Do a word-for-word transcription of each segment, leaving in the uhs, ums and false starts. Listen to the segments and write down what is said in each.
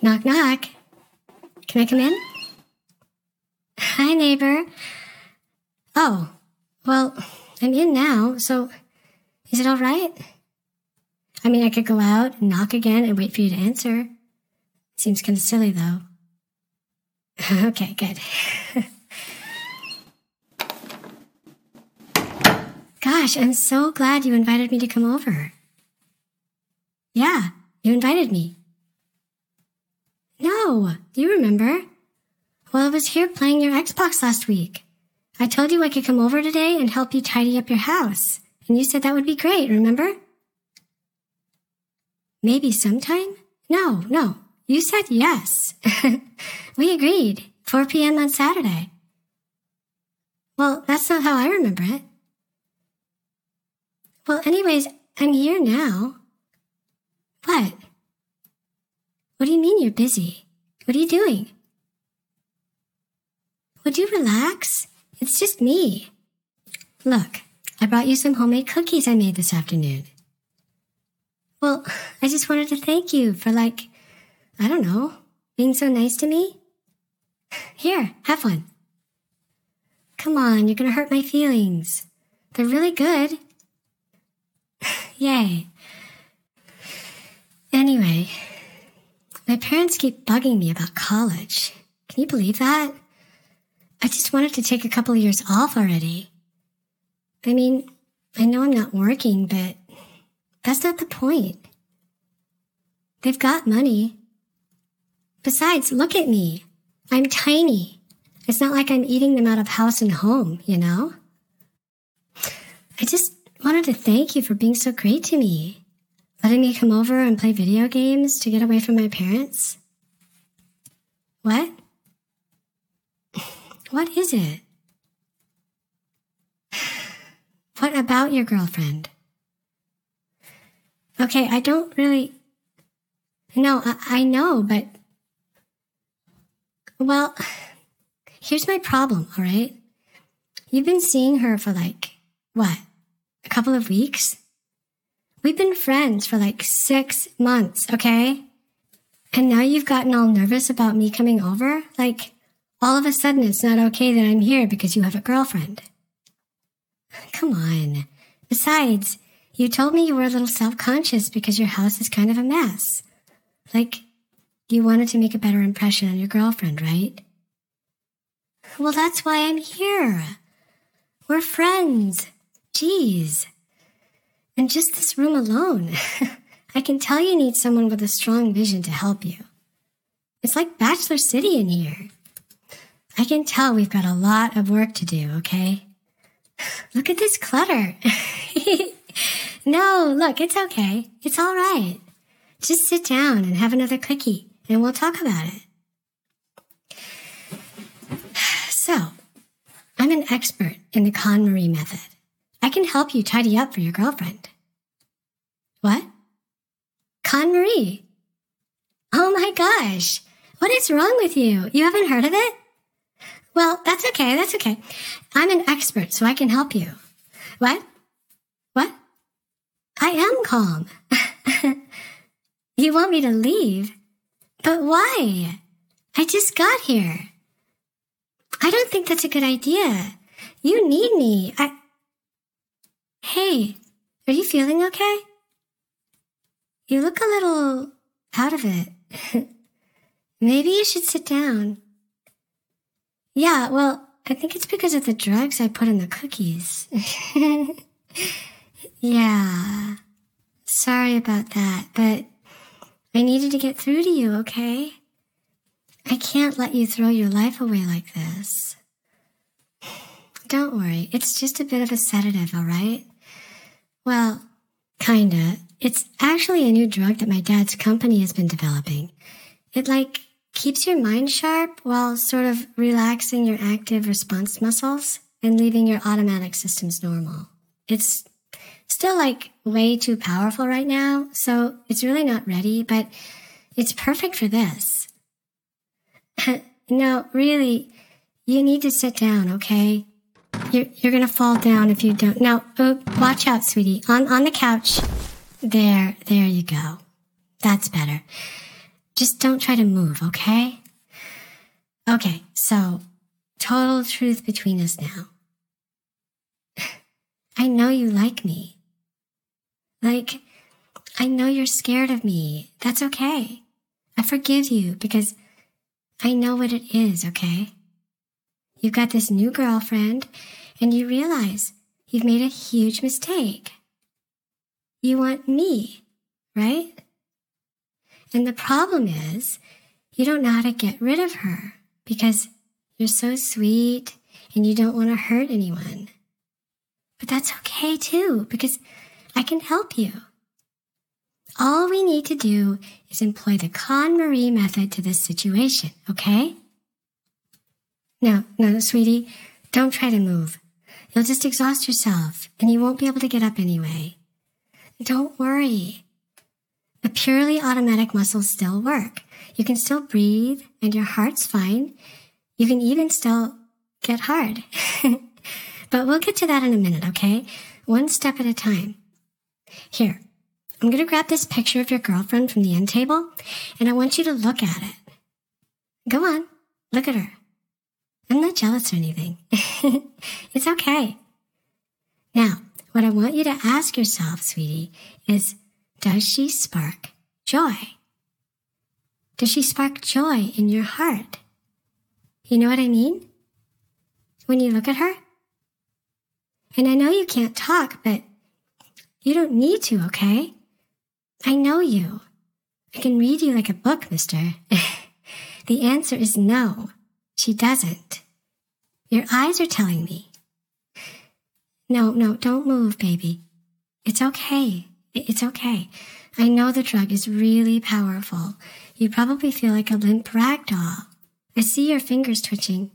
Knock, knock. Can I come in? Hi, neighbor. Oh, well, I'm in now, so is it all right? I mean, I could go out and knock again and wait for you to answer. Seems kind of silly, though. Okay, good. Gosh, I'm so glad you invited me to come over. Yeah, you invited me. No, do you remember? Well, I was here playing your Xbox last week. I told you I could come over today and help you tidy up your house. And you said that would be great, remember? Maybe sometime? No, no. You said yes. We agreed. four p.m. on Saturday. Well, that's not how I remember it. Well, anyways, I'm here now. What? What do you mean you're busy? What are you doing? Would you relax? It's just me. Look, I brought you some homemade cookies I made this afternoon. Well, I just wanted to thank you for, like, I don't know, being so nice to me. Here, have one. Come on, you're gonna hurt my feelings. They're really good. Yay. Anyway, my parents keep bugging me about college. Can you believe that? I just wanted to take a couple of years off already. I mean, I know I'm not working, but that's not the point. They've got money. Besides, look at me. I'm tiny. It's not like I'm eating them out of house and home, you know? I just wanted to thank you for being so great to me. Letting me come over and play video games to get away from my parents. What? What is it? What about your girlfriend? Okay, I don't really... No, I, I know, but... Well, here's my problem, all right? You've been seeing her for like, what, a couple of weeks? We've been friends for like six months, okay? And now you've gotten all nervous about me coming over? Like, all of a sudden it's not okay that I'm here because you have a girlfriend. Come on. Besides, you told me you were a little self-conscious because your house is kind of a mess. Like, you wanted to make a better impression on your girlfriend, right? Well, that's why I'm here. We're friends. Jeez. And just this room alone, I can tell you need someone with a strong vision to help you. It's like Bachelor City in here. I can tell we've got a lot of work to do, okay? Look at this clutter. No, look, it's okay. It's all right. Just sit down and have another cookie, and we'll talk about it. So, I'm an expert in the KonMari method. I can help you tidy up for your girlfriend. What? KonMari? Oh my gosh. What is wrong with you? You haven't heard of it? Well, that's okay, that's okay. I'm an expert, so I can help you. What? What? I am calm. You want me to leave? But why? I just got here. I don't think that's a good idea. You need me. I... Hey, are you feeling okay? You look a little out of it. Maybe you should sit down. Yeah, well, I think it's because of the drugs I put in the cookies. Yeah. Sorry about that, but I needed to get through to you, okay? I can't let you throw your life away like this. Don't worry, it's just a bit of a sedative, all right? Well, kinda. It's actually a new drug that my dad's company has been developing. It, like, keeps your mind sharp while sort of relaxing your active response muscles and leaving your automatic systems normal. It's still, like, way too powerful right now, so it's really not ready, but it's perfect for this. No, really, you need to sit down, okay? You're, you're gonna fall down if you don't. Now, oh, watch out, sweetie. On, on the couch. There, there you go. That's better. Just don't try to move, okay? Okay, so total truth between us now. I know you like me. Like, I know you're scared of me. That's okay. I forgive you because I know what it is, okay? You've got this new girlfriend and you realize you've made a huge mistake. You want me, right? And the problem is you don't know how to get rid of her because you're so sweet and you don't want to hurt anyone. But that's okay too, because I can help you. All we need to do is employ the KonMari method to this situation, okay? No, no, sweetie, don't try to move. You'll just exhaust yourself and you won't be able to get up anyway. Don't worry. The purely automatic muscles still work. You can still breathe and your heart's fine. You can even still get hard. But we'll get to that in a minute, okay? One step at a time. Here, I'm going to grab this picture of your girlfriend from the end table, and I want you to look at it. Go on, look at her. I'm not jealous or anything. It's okay. Now, what I want you to ask yourself, sweetie, is, does she spark joy? Does she spark joy in your heart? You know what I mean? When you look at her? And I know you can't talk, but you don't need to, okay? I know you. I can read you like a book, mister. The answer is no, she doesn't. Your eyes are telling me. No, no, don't move, baby. It's okay. It's okay. I know the drug is really powerful. You probably feel like a limp rag doll. I see your fingers twitching.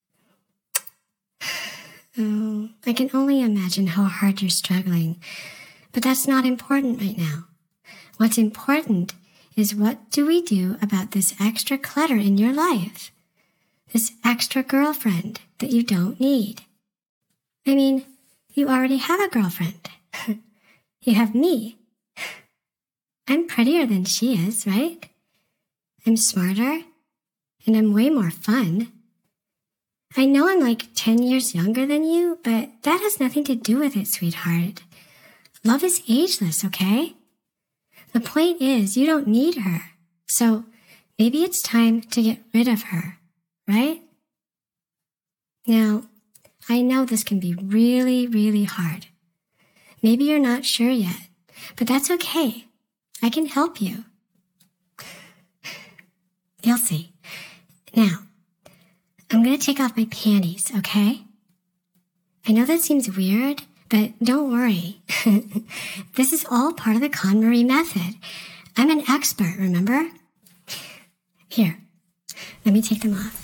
Oh, I can only imagine how hard you're struggling. But that's not important right now. What's important is what do we do about this extra clutter in your life? This extra girlfriend that you don't need. I mean, you already have a girlfriend. You have me. I'm prettier than she is, right? I'm smarter, and I'm way more fun. I know I'm like ten years younger than you, but that has nothing to do with it, sweetheart. Love is ageless, okay? The point is, you don't need her. So maybe it's time to get rid of her, right? Now, I know this can be really, really hard. Maybe you're not sure yet, but that's okay. I can help you. You'll see. Now, I'm going to take off my panties, okay? I know that seems weird, but don't worry. This is all part of the KonMari method. I'm an expert, remember? Here, let me take them off.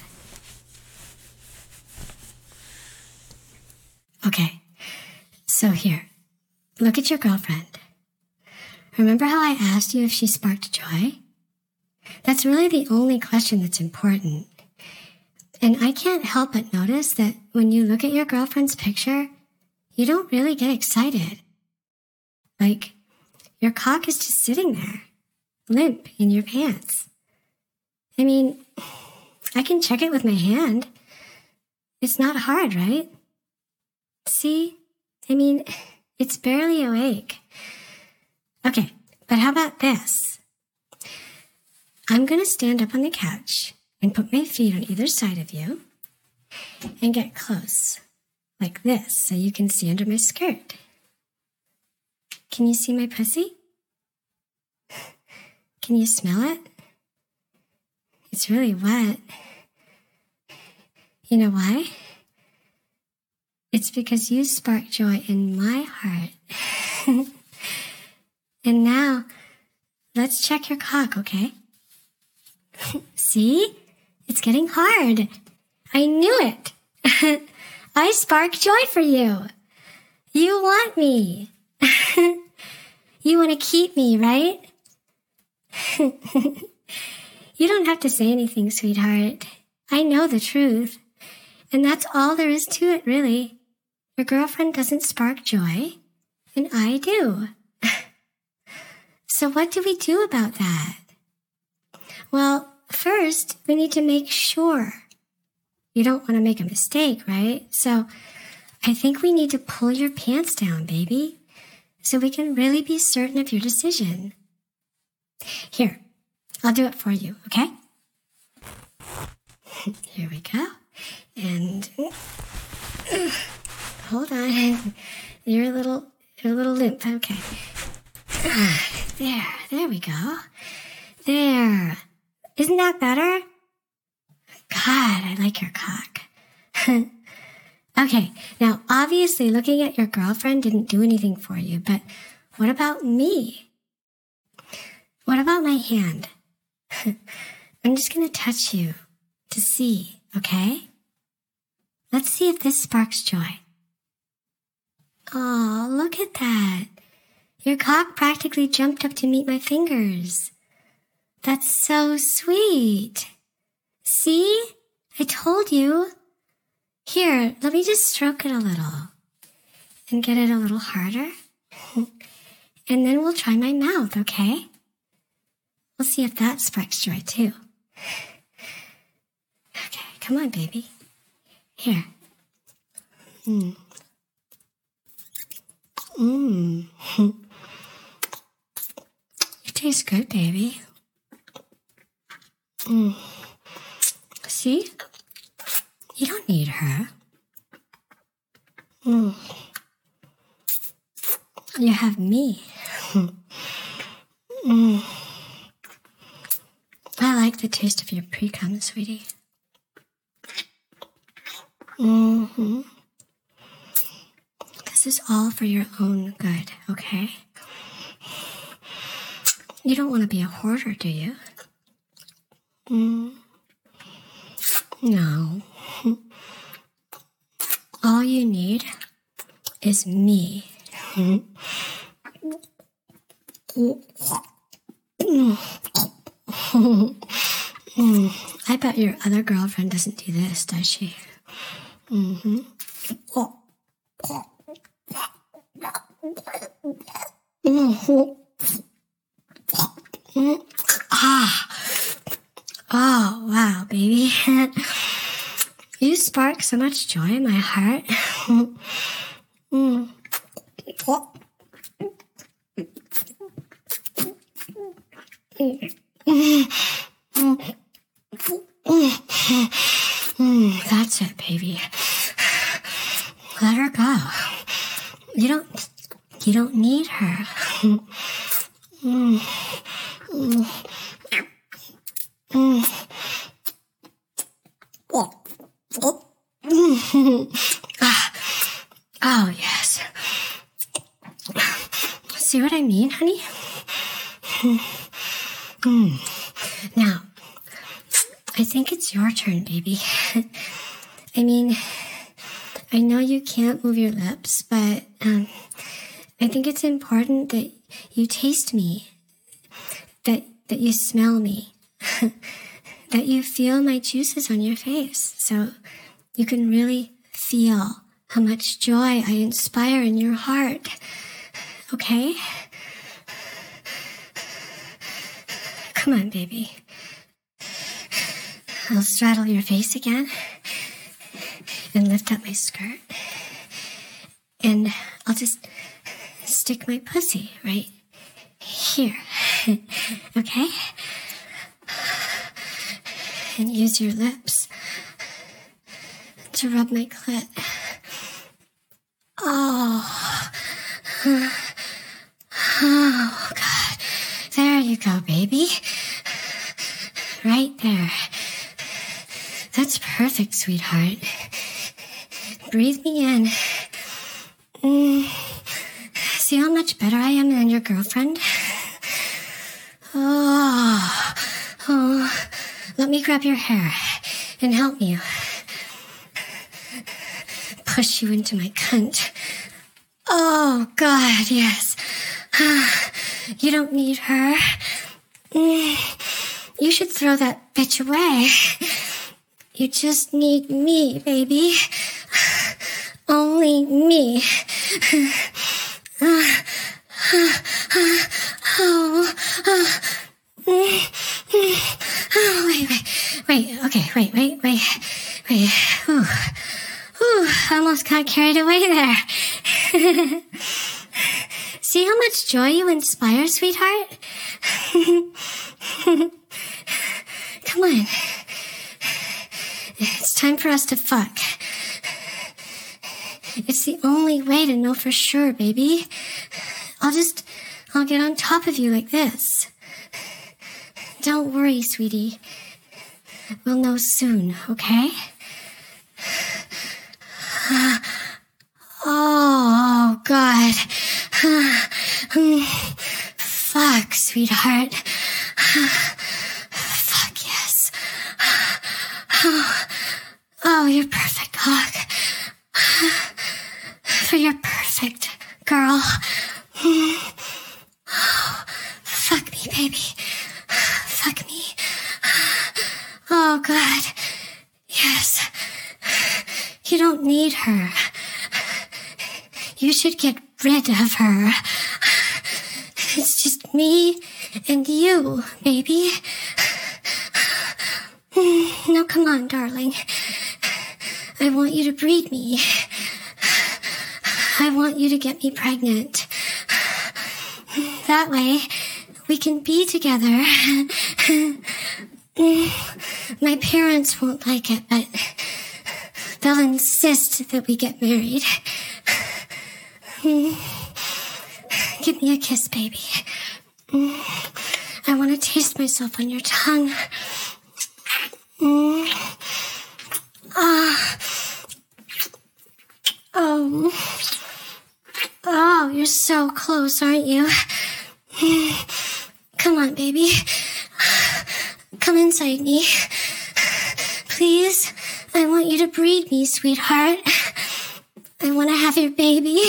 Okay, so here, look at your girlfriend. Remember how I asked you if she sparked joy? That's really the only question that's important. And I can't help but notice that when you look at your girlfriend's picture, you don't really get excited. Like, your cock is just sitting there, limp in your pants. I mean, I can check it with my hand. It's not hard, right? See? I mean, it's barely awake. Okay, but how about this? I'm going to stand up on the couch and put my feet on either side of you and get close, like this, so you can see under my skirt. Can you see my pussy? Can you smell it? It's really wet. You know why? It's because you spark joy in my heart. And now, let's check your cock, okay? See? It's getting hard. I knew it. I spark joy for you. You want me. You want to keep me, right? You don't have to say anything, sweetheart. I know the truth. And that's all there is to it, really. Your girlfriend doesn't spark joy, and I do. So what do we do about that? Well, first, we need to make sure. You don't want to make a mistake, right? So I think we need to pull your pants down, baby, so we can really be certain of your decision. Here, I'll do it for you, okay? Here we go. And uh, hold on. You're a little, you're a little limp. Okay. Uh, there, there we go. There. Isn't that better? God, I like your cock. Okay, now obviously looking at your girlfriend didn't do anything for you, but what about me? What about my hand? I'm just gonna touch you to see, okay? Let's see if this sparks joy. Oh, look at that. Your cock practically jumped up to meet my fingers. That's so sweet. See? I told you. Here, let me just stroke it a little and get it a little harder. And then we'll try my mouth, okay? We'll see if that sparks joy too. Okay, come on, baby. Here. Mmm. Mmm. You taste good, baby. Mmm. See? You don't need her. Mm. You have me. Mm. I like the taste of your pre-cum, sweetie. Mm-hmm. This is all for your own good, okay? You don't want to be a hoarder, do you? Mm. No. All you need is me. Mm. I bet your other girlfriend doesn't do this, does she? Mm-hmm. Ah. Oh, wow, baby. You spark so much joy in my heart. Mm. Mm, that's it, baby. Let her go. You don't, you don't need her. Mm. Mm. Mm. Oh. Oh. Ah. Oh, yes. See what I mean, honey? Mm. Now, I think it's your turn, baby. I mean, I know you can't move your lips, but um, I think it's important that you taste me, that that you smell me, that you feel my juices on your face, so you can really feel how much joy I inspire in your heart. Okay? Come on, baby. I'll straddle your face again and lift up my skirt. And I'll just stick my pussy right here. Okay? And use your lips to rub my clit. Oh. Oh, God. There you go, baby. Right there. That's perfect, sweetheart. Breathe me in. Mm. See how much better I am than your girlfriend? Oh. Oh. Let me grab your hair and help you. Push you into my cunt. Oh, God, yes. You don't need her. Mm. You should throw that bitch away. You just need me, baby. Only me. Oh. Oh. Okay, wait, wait, wait, wait. Ooh. Ooh, I almost got carried away there. See how much joy you inspire, sweetheart? Come on. It's time for us to fuck. It's the only way to know for sure, baby. I'll just, I'll get on top of you like this. Don't worry, sweetie. We'll know soon, okay? Oh, God. Fuck, sweetheart. Fuck, yes. Oh, you're perfect, Hawk. You're perfect, girl. Fuck me, baby. Fuck me. Oh, God. Yes. You don't need her. You should get rid of her. It's just me and you, baby. Now, come on, darling. I want you to breed me. I want you to get me pregnant. That way, we can be together. My parents won't like it, but they'll insist that we get married. Give me a kiss, baby. I want to taste myself on your tongue. Ah. Oh. Oh, you're so close, aren't you? Come on, baby. Come inside me. Please, I want you to breed me, sweetheart. I want to have your baby.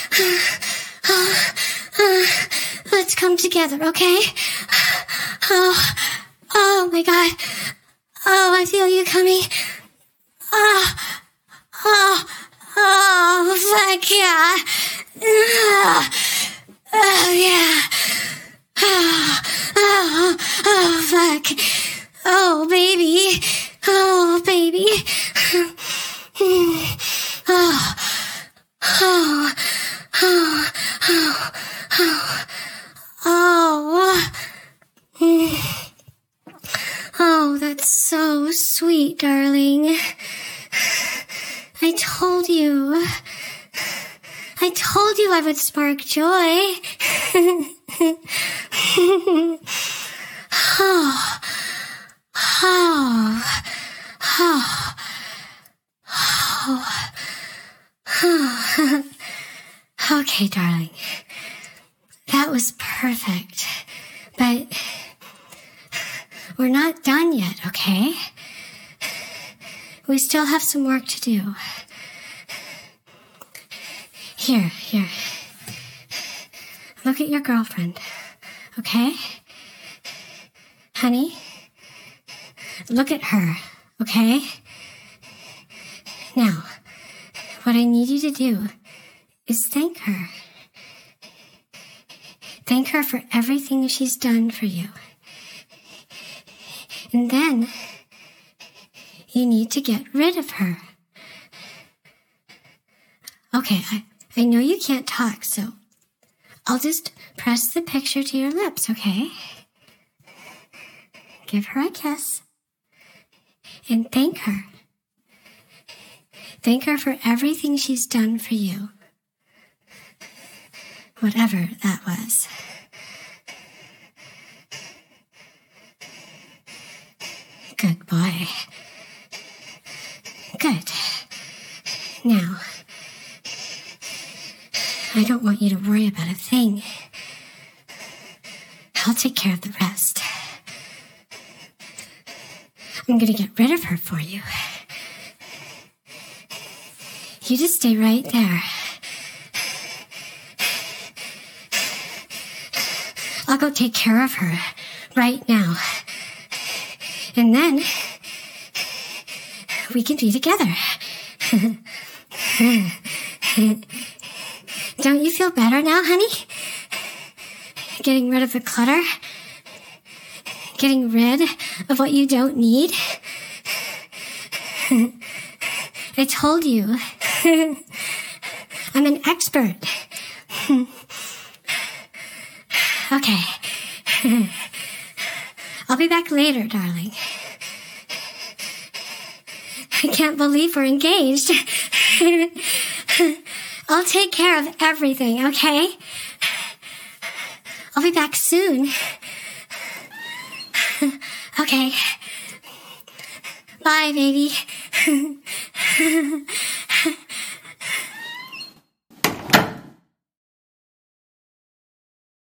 Let's come together, okay? Oh, oh my God. Oh, I feel you coming. Oh, oh, oh, fuck yeah. Oh, oh yeah. Oh, oh, oh, fuck. Oh, baby. Oh, baby. Oh, oh, oh, oh, oh, oh. Oh, that's so sweet, darling. I told you. I told you I would spark joy. Oh, oh, oh, oh, oh. Okay, darling. That was perfect. But we're not done yet, okay? We still have some work to do. Here, here. Look at your girlfriend, okay? Honey, look at her, okay? Now, what I need you to do is thank her. Thank her for everything she's done for you. And then, you need to get rid of her. Okay, I, I know you can't talk, so I'll just press the picture to your lips, okay? Give her a kiss. And thank her. Thank her for everything she's done for you. Whatever that was. Good boy. Good. Now, I don't want you to worry about a thing. I'll take care of the rest. I'm gonna get rid of her for you. You just stay right there. I'll go take care of her right now. And then we can be together. Don't you feel better now, honey? Getting rid of the clutter? Getting rid of what you don't need? I told you. I'm an expert. Okay. I'll be back later, darling. I can't believe we're engaged. I'll take care of everything, okay? I'll be back soon. Okay. Bye, baby.